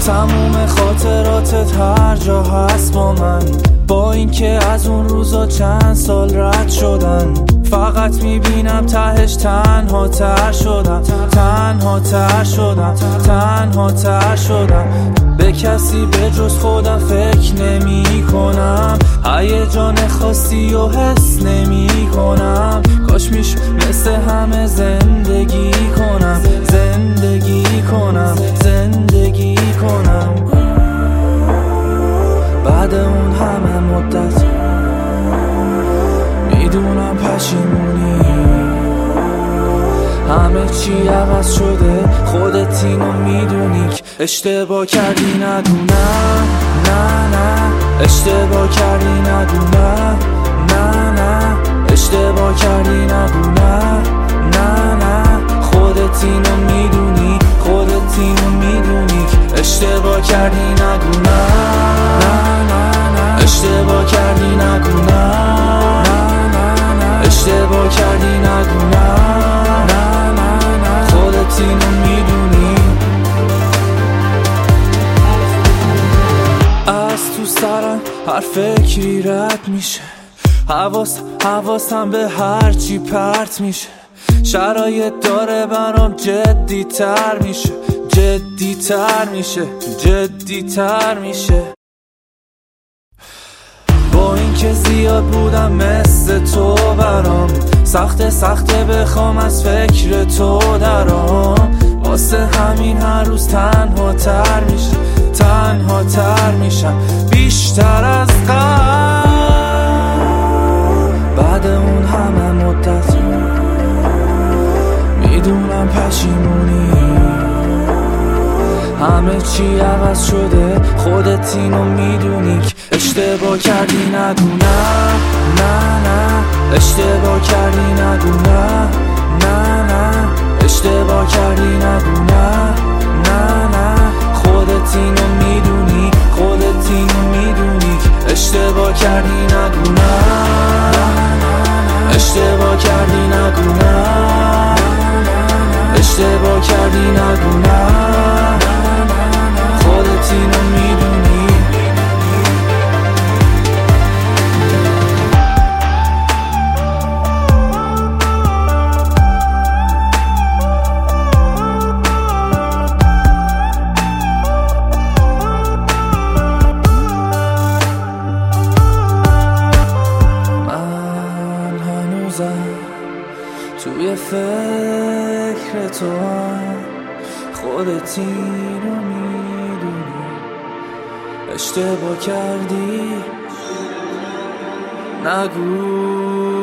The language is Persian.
تموم خاطراتت هر جا هست با من، با اینکه از اون روزا چند سال رد شدن. فقط میبینم تهش تنها تر شدم، تنها تر شدم، تنها تر شدم. به کسی به جز خودم فکر نمی کنم، هیجان خاصی و حس نمی کنم. کاش میشه مثل همه زندگی کنم، زندگی کنم، زندگی کنم. بعد اون همه مدت میدونم پشیمونی، همه چی عوض شده، خودت اینو میدونی که اشتباه کردی. نگو نه نه نه، اشتباه کردی. نگو نه نه نه، اشتباه کردی. نگو نه نه نه، خودت اینو میدونی، خودت اینو میدونی که اشتباه کردی. نگو نه نه نه، اشتباه کردی. نگو نه نه نه، اشتباه کردی. نگو نه نه نه، خودت اینو میدونی. از تو سرم هر فکری رد میشه، حواسم به هر چی پرت میشه. شرایط داره برام جدی تر میشه، جدی تر میشه، جدی تر میشه. با اینکه زیاد بودم مثل تو برام، سخته بخوام از فکر تو درام. واسه همین هر روز تنها تر میشه، تنها تر میشم بیشتر از قبل. بعد اون همه مدت میدونم پشیمونی، همه چی عوض شده، خودت اینو میدونی که اشتباه کردی. نگو نه نه نه، اشتباه کردی. نگو نه نه نه، اشتباه کردی. نگو نه نه نه، خودت اینو میدونی، خودت اینو میدونی که اشتباه کردی. نگو نه نه، اشتباه کردی. نگو نه اشتباه کردی. نگو نه، خودت اینو میدونی. من هنوزم توی فکر تو هم، خودت اینو میدونی. اشتباه کردی. نگو